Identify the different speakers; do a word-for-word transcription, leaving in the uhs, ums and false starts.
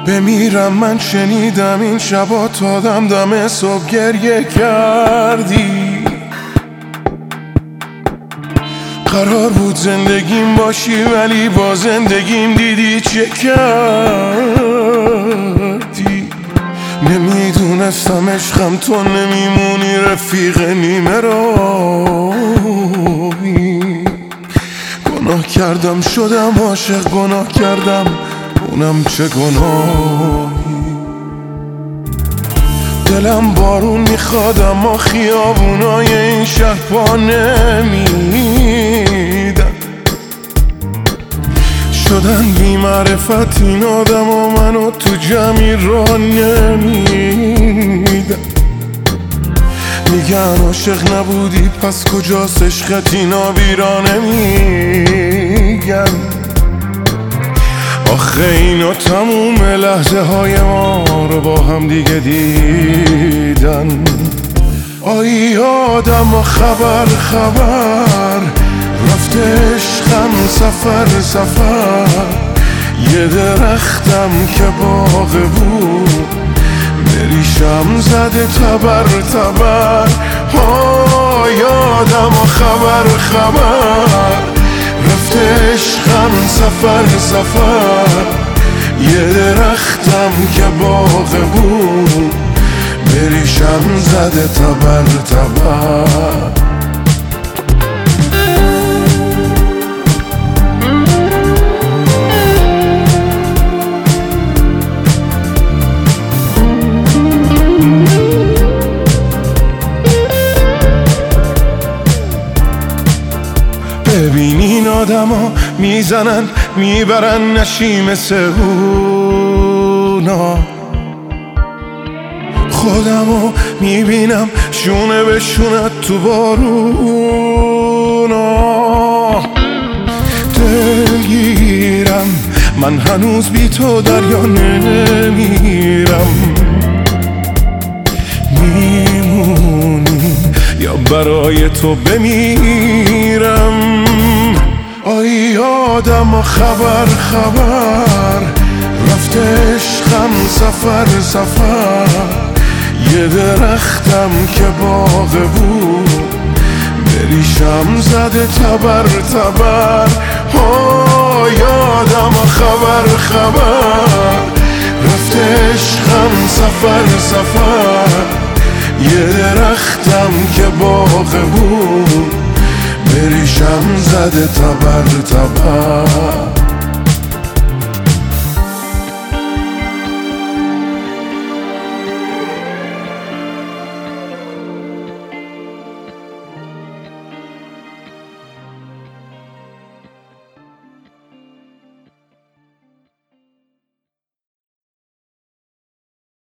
Speaker 1: بمیرم من شنیدم این شبا تا دم دم صبح گریه کردی. قرار بود زندگیم باشی ولی با زندگیم دیدی چه کردی. نمیدونستم عشقم تو نمیمونی رفیق نیمه راهی. گناه کردم شدم عاشق، گناه کردم اونم چه گناهی. دلم بارون میخواد اما خیابونای این شهر پا نمیدن. شدن بی معرفت این آدم و منو تو جمعی را نمیدن. میگن عاشق نبودی پس کجاست عشقت، اینا بیرا نمیگن. آخه اینا تموم لحظه های ما رو با هم دیگه دیدن. آی آدم و خبر خبر رفته عشقم سفر سفر. یه درختم که باغ بود بریشم زده تبر تبر. آی آدم و خبر خبر رفته عشقم سفر سفر. یه درختم که باغ بود بریشم زده تبر تبر. ببین این آدم ها میزنن میبرن نشی مثل اونا. خودمو میبینم شونه به شونت تو بارونا. دلگیرم من هنوز بی تو دریا نمیرم. میمونی یا برای تو بمیرم. آی آدم و خبر خبر رفته عشقم سفر سفر. یه درختم که باغ بود بریشم زده تبر تبر. آی آدم و خبر خبر رفته عشقم سفر سفر. یه درختم که باغ بود بریشم زده تبر تبر.